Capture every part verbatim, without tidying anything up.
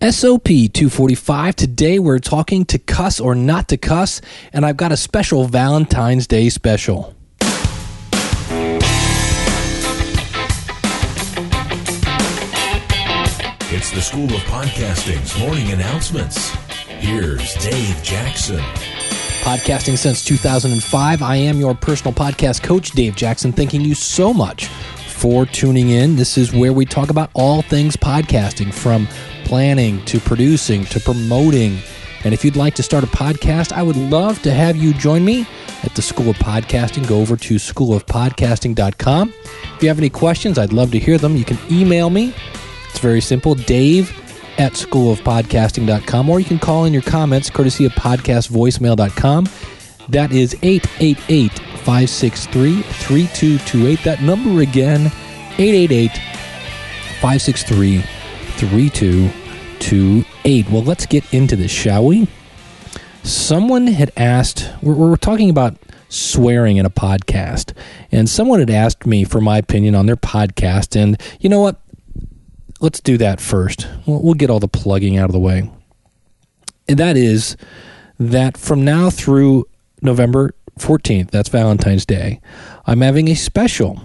S O P two forty-five. Today we're talking to cuss or not to cuss, and I've got a special Valentine's Day special. It's the School of Podcasting's morning announcements. Here's Dave Jackson. Podcasting since two thousand five. I am your personal podcast coach, Dave Jackson. Thanking you so much for tuning in. This is where we talk about all things podcasting, from planning to producing to promoting. And if you'd like to start a podcast, I would love to have you join me at the School of Podcasting. Go over to school of podcasting dot com. If you have any questions, I'd love to hear them. You can email me. It's very simple, Dave at school of podcasting dot com, or you can call in your comments courtesy of podcast voicemail dot com. That is eight eight eight, five six three, three two two eight. That number again, eight eight eight, five six three, three two two eight. Well, let's get into this, shall we? Someone had asked, we're, we're talking about swearing in a podcast, and someone had asked me for my opinion on their podcast, and you know what? Let's do that first. We'll, we'll get all the plugging out of the way. And that is that from now through November fourteenth, that's Valentine's Day, I'm having a special.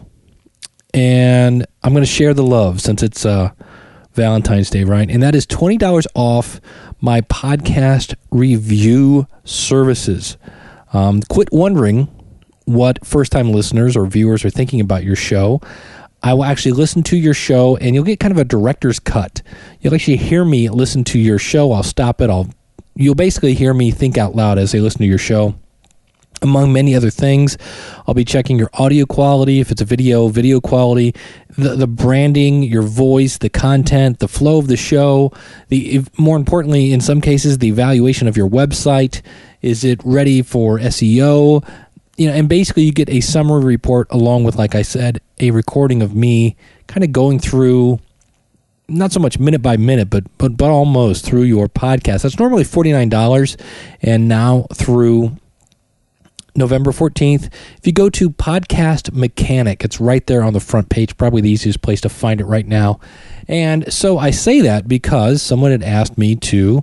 And I'm going to share the love since it's uh, Valentine's Day, right? And that is twenty dollars off my podcast review services. Um, quit wondering what first-time listeners or viewers are thinking about your show. I will actually listen to your show, and you'll get kind of a director's cut. You'll actually hear me listen to your show. I'll stop it. I'll You'll basically hear me think out loud as I listen to your show. Among many other things, I'll be checking your audio quality, if it's a video, video quality, the, the branding, your voice, the content, the flow of the show, the if, more importantly, in some cases, the evaluation of your website. Is it ready for S E O? You know, and basically you get a summary report along with, like I said, a recording of me kind of going through, not so much minute by minute, but but but almost through your podcast. That's normally forty-nine dollars, and now through November fourteenth, if you go to Podcast Mechanic, it's right there on the front page, probably the easiest place to find it right now. And so I say that because someone had asked me to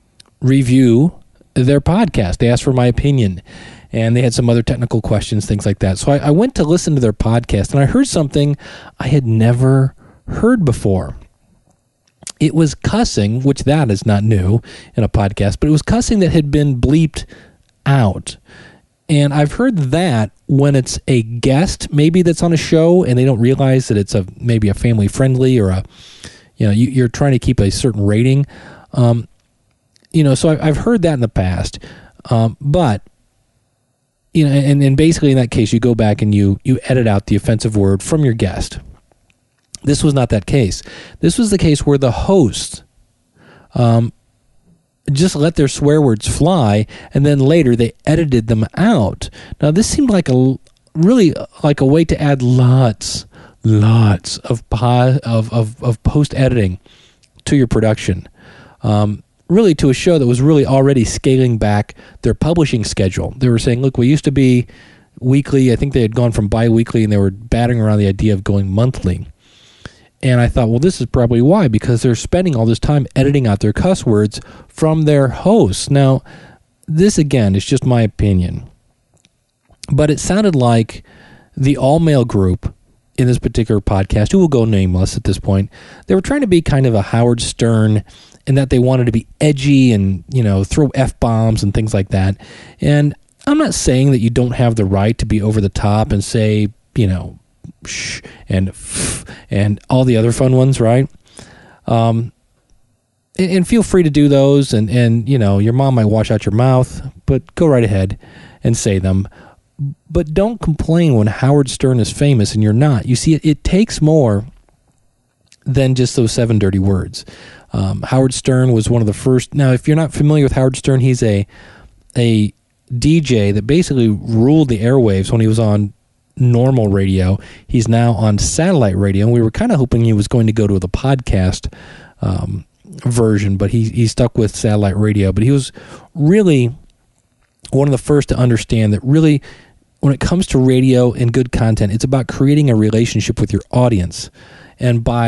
review their podcast. They asked for my opinion, and they had some other technical questions, things like that. So I, I went to listen to their podcast, and I heard something I had never heard before. It was cussing, which that is not new in a podcast, but it was cussing that had been bleeped out. And I've heard that when it's a guest, maybe that's on a show, and they don't realize that it's a maybe a family friendly or a, you know, you, you're trying to keep a certain rating. Um, you know, so I, I've heard that in the past, um, but you know, and, and basically in that case, you go back and you you edit out the offensive word from your guest. This was not that case. This was the case where the host um, just let their swear words fly, and then later they edited them out. Now, this seemed like a really like a way to add lots, lots of po- of, of, of post editing to your production. Um, really to a show that was really already scaling back their publishing schedule. They were saying, look, we used to be weekly. I think they had gone from bi-weekly, and they were batting around the idea of going monthly. And I thought, well, this is probably why, because they're spending all this time editing out their cuss words from their hosts. Now, this, again, is just my opinion. But it sounded like the all-male group in this particular podcast, who will go nameless at this point, they were trying to be kind of a Howard Stern, in that they wanted to be edgy and, you know, throw F-bombs and things like that. And I'm not saying that you don't have the right to be over the top and say, you know, shh and f and all the other fun ones, right? Um, and, and feel free to do those. And, and, you know, your mom might wash out your mouth, but go right ahead and say them. But don't complain when Howard Stern is famous and you're not. You see, it, it takes more than just those seven dirty words. Um, Howard Stern was one of the first. Now, if you're not familiar with Howard Stern, he's a a D J that basically ruled the airwaves when he was on normal radio. He's now on satellite radio, and we were kind of hoping he was going to go to the podcast um, version, but he he stuck with satellite radio. But he was really one of the first to understand that really, when it comes to radio and good content, it's about creating a relationship with your audience. And by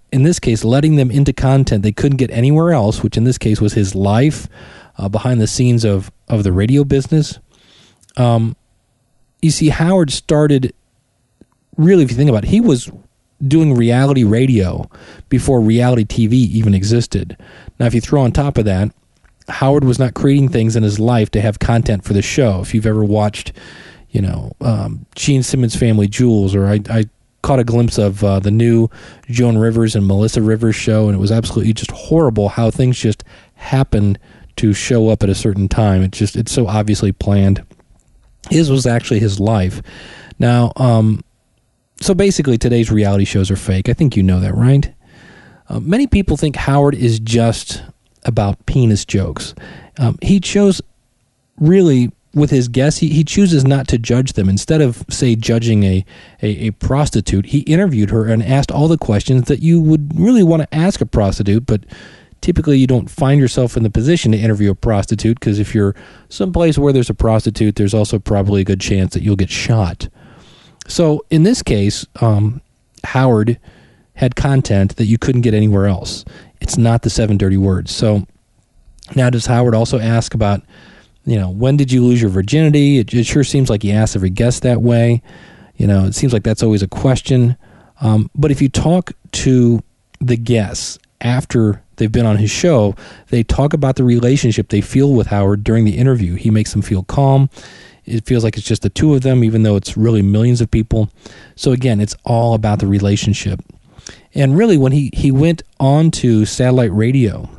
in this case, letting them into content they couldn't get anywhere else, which in this case was his life uh, behind the scenes of, of the radio business. Um, you see, Howard started, really, if you think about it, he was doing reality radio before reality T V even existed. Now, if you throw on top of that, Howard was not creating things in his life to have content for the show. If you've ever watched, you know, um, Gene Simmons' Family Jewels, or I, I caught a glimpse of uh, the new Joan Rivers and Melissa Rivers show, and it was absolutely just horrible how things just happened to show up at a certain time. It just, it's so obviously planned. His was actually his life. Now, um, so basically today's reality shows are fake. I think you know that, right? Uh, many people think Howard is just about penis jokes. Um, he chose, really, with his guests, he, he chooses not to judge them. Instead of, say, judging a, a, a prostitute, he interviewed her and asked all the questions that you would really want to ask a prostitute, but typically you don't find yourself in the position to interview a prostitute, because if you're someplace where there's a prostitute, there's also probably a good chance that you'll get shot. So in this case, um, Howard had content that you couldn't get anywhere else. It's not the seven dirty words. So now does Howard also ask about, you know, when did you lose your virginity? It, it sure seems like he asks every guest that way. You know, it seems like that's always a question. Um, but if you talk to the guests after they've been on his show, they talk about the relationship they feel with Howard during the interview. He makes them feel calm. It feels like it's just the two of them, even though it's really millions of people. So again, it's all about the relationship. And really, when he, he went on to satellite radio,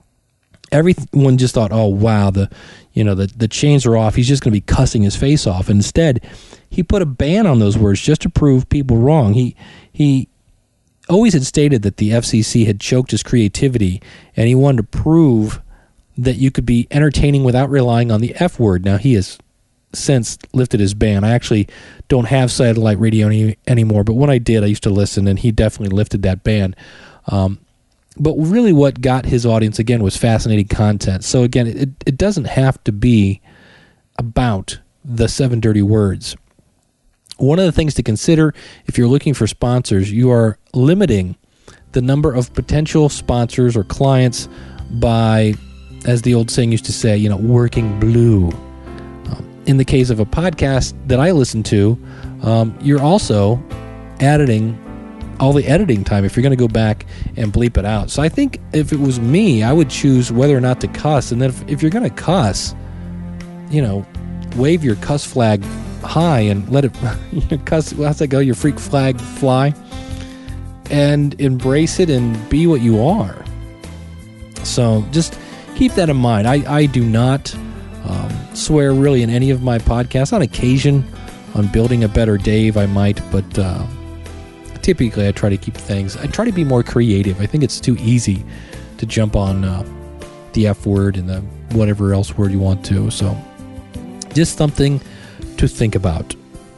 everyone just thought, oh, wow, the you know the, the chains are off. He's just going to be cussing his face off. Instead, he put a ban on those words just to prove people wrong. He he always had stated that the F C C had choked his creativity, and he wanted to prove that you could be entertaining without relying on the F word. Now, he has since lifted his ban. I actually don't have satellite radio any, anymore, but when I did, I used to listen, and he definitely lifted that ban. Um, but really what got his audience, again, was fascinating content. So again, it, it doesn't have to be about the seven dirty words. One of the things to consider if you're looking for sponsors, you are limiting the number of potential sponsors or clients by, as the old saying used to say, you know, working blue. In the case of a podcast that I listen to, um, you're also editing all the editing time if you're going to go back and bleep it out. So I think if it was me, I would choose whether or not to cuss. And then if, if you're going to cuss, you know, wave your cuss flag high and let it, your cuss, how's that go? Your freak flag fly, and embrace it and be what you are. So just keep that in mind. I, I do not Um, swear really in any of my podcasts. On occasion, on Building a Better Dave, I might, but uh, typically I try to keep things, I try to be more creative. I think it's too easy to jump on uh, the F word and the whatever else word you want to. So just something to think about.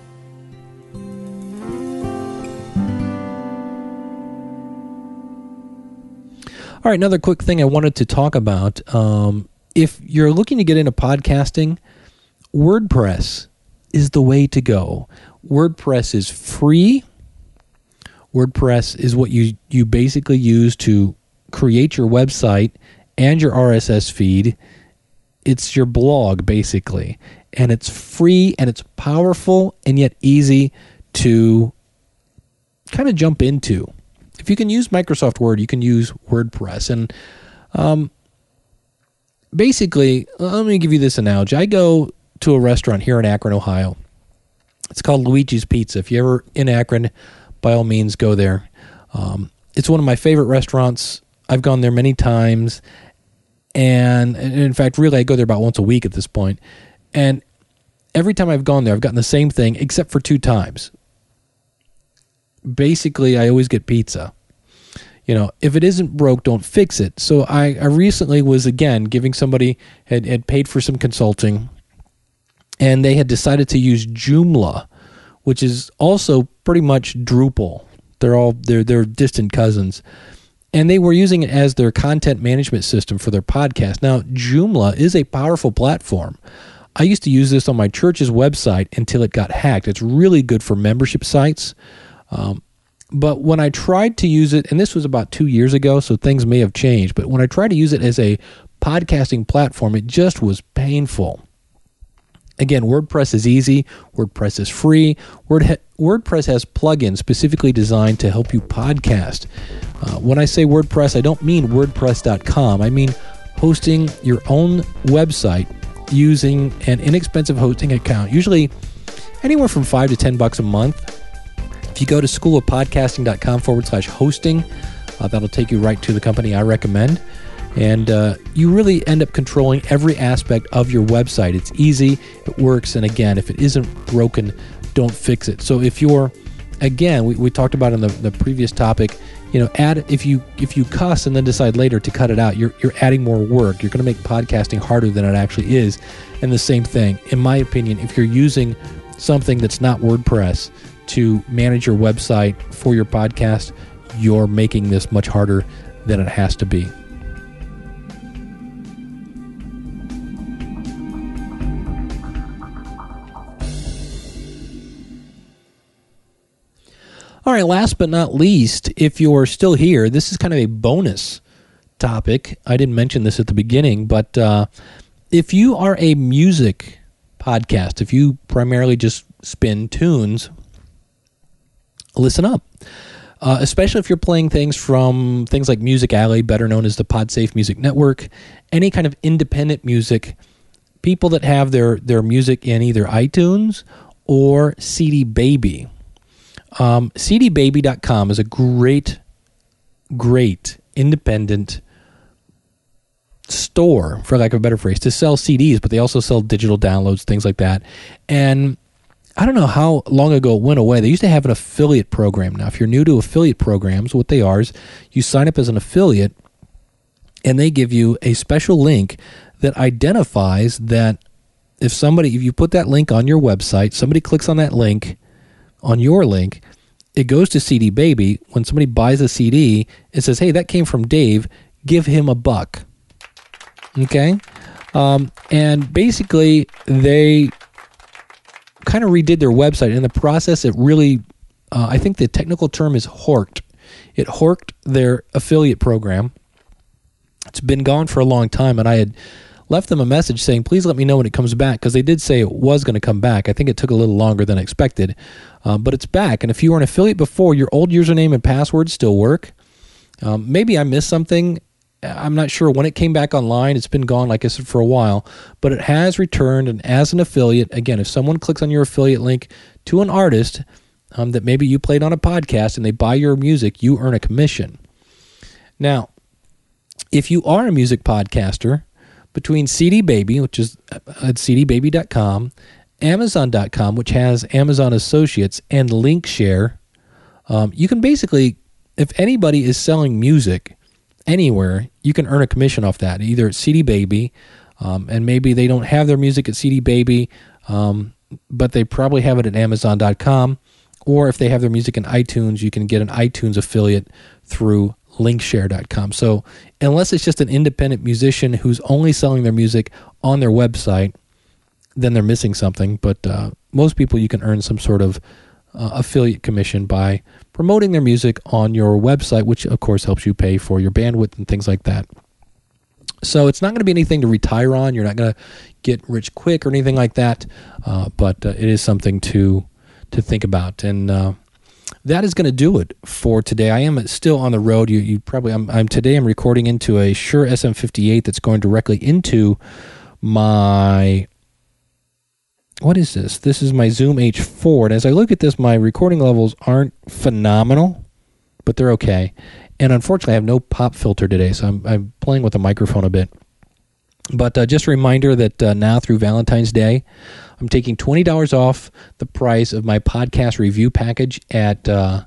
All right, another quick thing I wanted to talk about. Um, If you're looking to get into podcasting, WordPress is the way to go. WordPress is free. WordPress is what you, you basically use to create your website and your R S S feed. It's your blog, basically. And it's free, and it's powerful, and yet easy to kind of jump into. If you can use Microsoft Word, you can use WordPress. And um basically, let me give you this analogy. I go to a restaurant here in Akron, Ohio. It's called Luigi's Pizza. If you're ever in Akron, by all means, go there. Um, it's one of my favorite restaurants. I've gone there many times. And, and in fact, really, I go there about once a week at this point. And every time I've gone there, I've gotten the same thing, except for two times. Basically, I always get pizza. You know, if it isn't broke, don't fix it. So I, I recently was, again, giving somebody, had, had paid for some consulting, and they had decided to use Joomla, which is also pretty much Drupal. They're all, they're, they're distant cousins. And they were using it as their content management system for their podcast. Now, Joomla is a powerful platform. I used to use this on my church's website until it got hacked. It's really good for membership sites. Um, but when I tried to use it, and this was about two years ago, so things may have changed, but when I tried to use it as a podcasting platform, it just was painful. Again, WordPress is easy. WordPress is free. Word ha- WordPress has plugins specifically designed to help you podcast. Uh, when I say WordPress, I don't mean WordPress dot com. I mean hosting your own website using an inexpensive hosting account, usually anywhere from five to ten bucks a month. If you go to schoolofpodcasting.com forward slash hosting, uh, that'll take you right to the company I recommend. And uh, you really end up controlling every aspect of your website. It's easy, it works, and again, if it isn't broken, don't fix it. So if you're, again, we, we talked about in the, the previous topic, you know, add if you if you cuss and then decide later to cut it out, you're you're adding more work. You're going to make podcasting harder than it actually is. And the same thing, in my opinion, if you're using something that's not WordPress to manage your website for your podcast, you're making this much harder than it has to be. All right, last but not least, if you're still here, this is kind of a bonus topic. I didn't mention this at the beginning, but uh, if you are a music podcast, if you primarily just spin tunes, listen up. Uh, especially if you're playing things from things like Music Alley, better known as the PodSafe Music Network, any kind of independent music, people that have their, their music in either iTunes or C D Baby. Um, C D baby dot com is a great, great independent store, for lack of a better phrase, to sell C Ds, but they also sell digital downloads, things like that. And I don't know how long ago it went away. They used to have an affiliate program. Now, if you're new to affiliate programs, what they are is you sign up as an affiliate, and they give you a special link that identifies that if somebody, if you put that link on your website, somebody clicks on that link, on your link, it goes to C D Baby. When somebody buys a C D, it says, hey, that came from Dave. Give him a buck. Okay? Um, and basically, they kind of redid their website. In the process, it really, uh, I think the technical term is horked. It horked their affiliate program. It's been gone for a long time, and I had left them a message saying, please let me know when it comes back, because they did say it was going to come back. I think it took a little longer than expected, uh, but it's back. And if you were an affiliate before, your old username and password still work. Um, maybe I missed something. I'm not sure when it came back online. It's been gone, like I said, for a while, but it has returned. And as an affiliate, again, if someone clicks on your affiliate link to an artist um, that maybe you played on a podcast and they buy your music, you earn a commission. Now, if you are a music podcaster, between C D Baby, which is at C D baby dot com, Amazon dot com, which has Amazon Associates, and Linkshare, um, you can basically, if anybody is selling music anywhere, you can earn a commission off that, either at C D Baby, um, and maybe they don't have their music at C D Baby, um, but they probably have it at Amazon dot com, or if they have their music in iTunes, you can get an iTunes affiliate through Linkshare dot com. So unless it's just an independent musician who's only selling their music on their website, then they're missing something. But uh, most people, you can earn some sort of uh, affiliate commission by promoting their music on your website, which of course helps you pay for your bandwidth and things like that. So it's not going to be anything to retire on. You're not going to get rich quick or anything like that, uh, but uh, it is something to to think about. And uh, that is going to do it for today. I am still on the road. You, you probably. I'm, I'm today. I'm recording into a Shure S M fifty-eight that's going directly into my. What is this? This is my Zoom H four. And as I look at this, my recording levels aren't phenomenal, but they're okay. And unfortunately, I have no pop filter today, so I'm, I'm playing with the microphone a bit. But uh, just a reminder that uh, now through Valentine's Day, I'm taking twenty dollars off the price of my podcast review package at uh,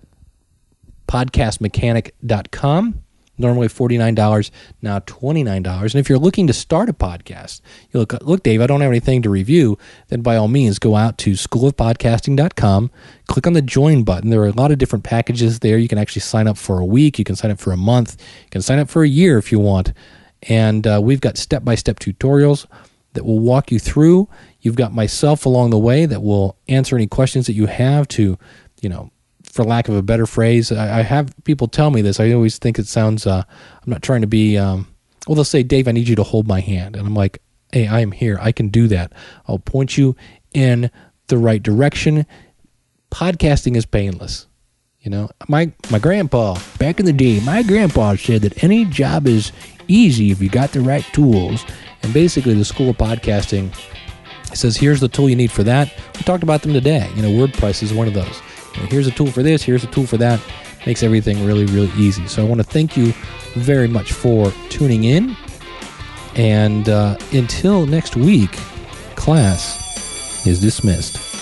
podcast mechanic dot com. Normally forty-nine dollars, now twenty-nine dollars. And if you're looking to start a podcast, you look, look, Dave, I don't have anything to review, then by all means, go out to school of podcasting dot com, click on the join button. There are a lot of different packages there. You can actually sign up for a week. You can sign up for a month. You can sign up for a year if you want. And uh, we've got step-by-step tutorials that will walk you through. You've got myself along the way that will answer any questions that you have to, you know, for lack of a better phrase. I, I have people tell me this. I always think it sounds, uh, I'm not trying to be, um, well, they'll say, Dave, I need you to hold my hand. And I'm like, hey, I am here. I can do that. I'll point you in the right direction. Podcasting is painless. You know, my, my grandpa, back in the day, my grandpa said that any job is easy if you got the right tools. And basically the School of Podcasting says, here's the tool you need for that. We talked about them today. You know, WordPress is one of those. You know, here's a tool for this, here's a tool for that. Makes everything really, really easy. So I want to thank you very much for tuning in. And uh, until next week, class is dismissed.